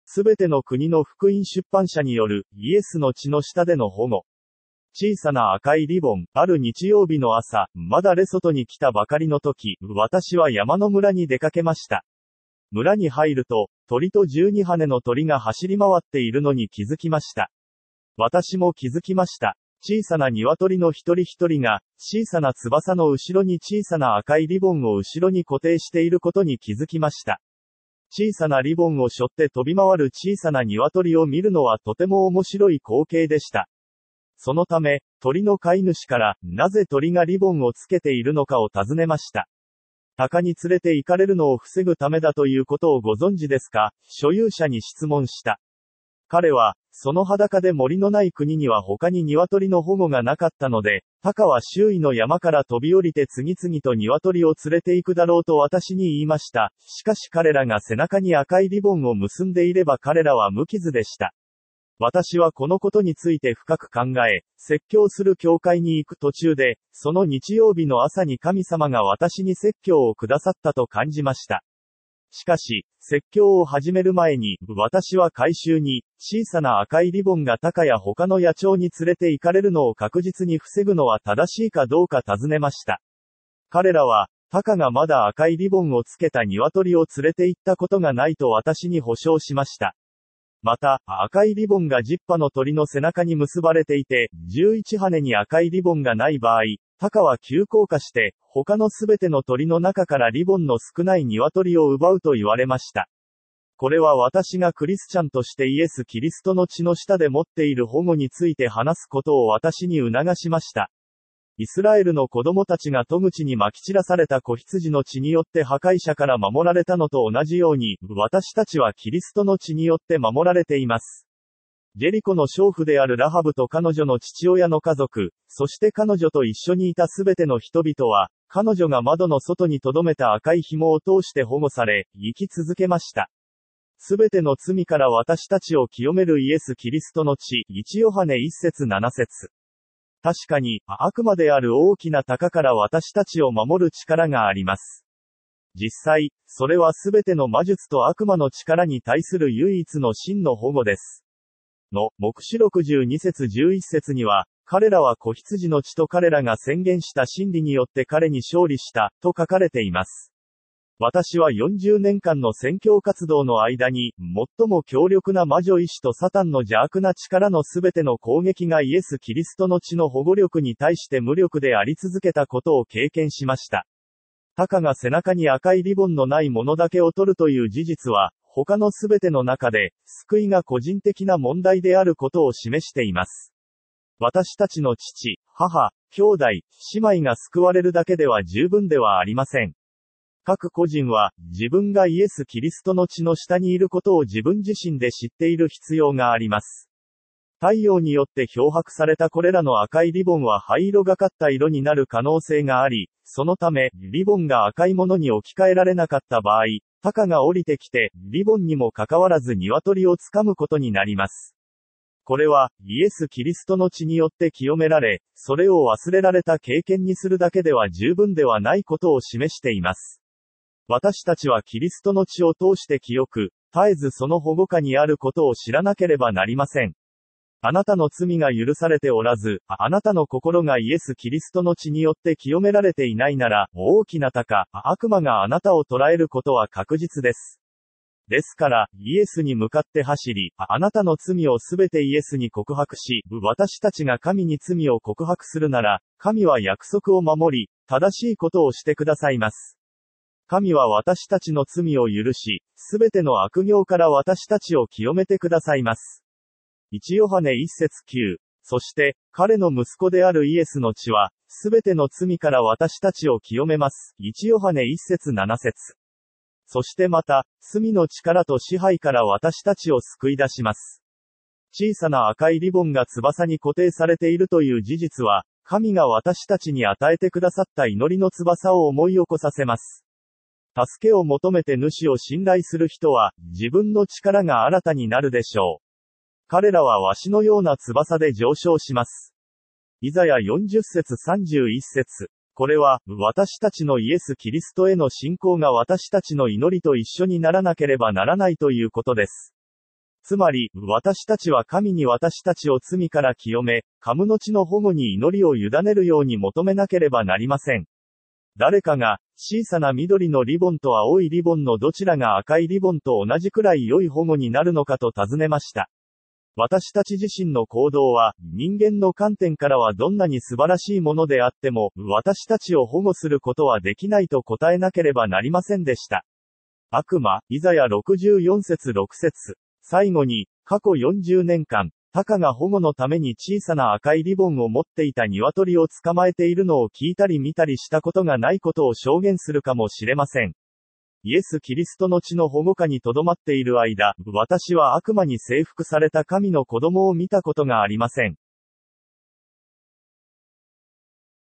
すべての国の福音出版社による、イエスの血の下での保護。小さな赤いリボン、ある日曜日の朝、まだレソトに来たばかりの時、私は山の村に出かけました。村に入ると、鳥と12羽の鳥が走り回っているのに気づきました。私も気づきました。小さな鶏の一人一人が、小さな翼の後ろに小さな赤いリボンを後ろに固定していることに気づきました。小さなリボンを背負って飛び回る小さな鶏を見るのはとても面白い光景でした。そのため、鳥の飼い主から、なぜ鳥がリボンをつけているのかを尋ねました。鷹に連れて行かれるのを防ぐためだということをご存知ですか？所有者に質問した。彼は、その裸で森のない国には他に鶏の保護がなかったので、鷹は周囲の山から飛び降りて次々と鶏を連れて行くだろうと私に言いました。しかし彼らが背中に赤いリボンを結んでいれば彼らは無傷でした。私はこのことについて深く考え、説教する教会に行く途中で、その日曜日の朝に神様が私に説教をくださったと感じました。しかし、説教を始める前に、私は改宗に、小さな赤いリボンが鷹や他の野鳥に連れて行かれるのを確実に防ぐのは正しいかどうか尋ねました。彼らは、鷹がまだ赤いリボンをつけた鶏を連れて行ったことがないと私に保証しました。また、赤いリボンが10羽の鳥の背中に結ばれていて、11羽に赤いリボンがない場合、鷹は急降下して、他のすべての鳥の中からリボンの少ない鶏を奪うと言われました。これは私がクリスチャンとしてイエス・キリストの血の下で持っている保護について話すことを私に促しました。イスラエルの子供たちが戸口に撒き散らされた子羊の血によって破壊者から守られたのと同じように、私たちはキリストの血によって守られています。ジェリコの娼婦であるラハブと彼女の父親の家族、そして彼女と一緒にいたすべての人々は、彼女が窓の外に留めた赤い紐を通して保護され、生き続けました。すべての罪から私たちを清めるイエス・キリストの血、1ヨハネ1節7節。確かに、悪魔である大きな鷹から私たちを守る力があります。実際、それはすべての魔術と悪魔の力に対する唯一の真の保護です。黙示録12節11節には、彼らは子羊の血と彼らが宣言した真理によって彼に勝利した、と書かれています。私は40年間の宣教活動の間に、最も強力な魔女意志とサタンの邪悪な力のすべての攻撃がイエス・キリストの血の保護力に対して無力であり続けたことを経験しました。鷹が背中に赤いリボンのないものだけを取るという事実は、他のすべての中で、救いが個人的な問題であることを示しています。私たちの父、母、兄弟、姉妹が救われるだけでは十分ではありません。各個人は、自分がイエス・キリストの血の下にいることを自分自身で知っている必要があります。太陽によって漂白されたこれらの赤いリボンは灰色がかった色になる可能性があり、そのため、リボンが赤いものに置き換えられなかった場合、鷹が降りてきて、リボンにもかかわらず鶏をつかむことになります。これは、イエス・キリストの血によって清められ、それを忘れられた経験にするだけでは十分ではないことを示しています。私たちはキリストの血を通して清く、絶えずその保護下にあることを知らなければなりません。あなたの罪が許されておらず、あなたの心がイエス・キリストの血によって清められていないなら、大きな鷹、悪魔があなたを捕らえることは確実です。ですから、イエスに向かって走り、あなたの罪をすべてイエスに告白し、私たちが神に罪を告白するなら、神は約束を守り、正しいことをしてくださいます。神は私たちの罪を許し、すべての悪行から私たちを清めてくださいます。1ヨハネ1節9。そして、彼の息子であるイエスの血は、すべての罪から私たちを清めます。1ヨハネ1節7節。そしてまた、罪の力と支配から私たちを救い出します。小さな赤いリボンが翼に固定されているという事実は、神が私たちに与えてくださった祈りの翼を思い起こさせます。助けを求めて主を信頼する人は、自分の力が新たになるでしょう。彼らは鷲のような翼で上昇します。イザヤ40節31節。これは、私たちのイエス・キリストへの信仰が私たちの祈りと一緒にならなければならないということです。 つまり、私たちは神に私たちを罪から清め、カムの地の保護に祈りを委ねるように求めなければなりません。誰かが、小さな緑のリボンと青いリボンのどちらが赤いリボンと同じくらい良い保護になるのかと尋ねました。私たち自身の行動は、人間の観点からはどんなに素晴らしいものであっても、私たちを保護することはできないと答えなければなりませんでした。悪魔、イザヤ64節6節。最後に、過去40年間、タカが保護のために小さな赤いリボンを持っていた鶏を捕まえているのを聞いたり見たりしたことがないことを証言するかもしれません。イエス・キリストの血の保護下に留まっている間、私は悪魔に征服された神の子供を見たことがありません。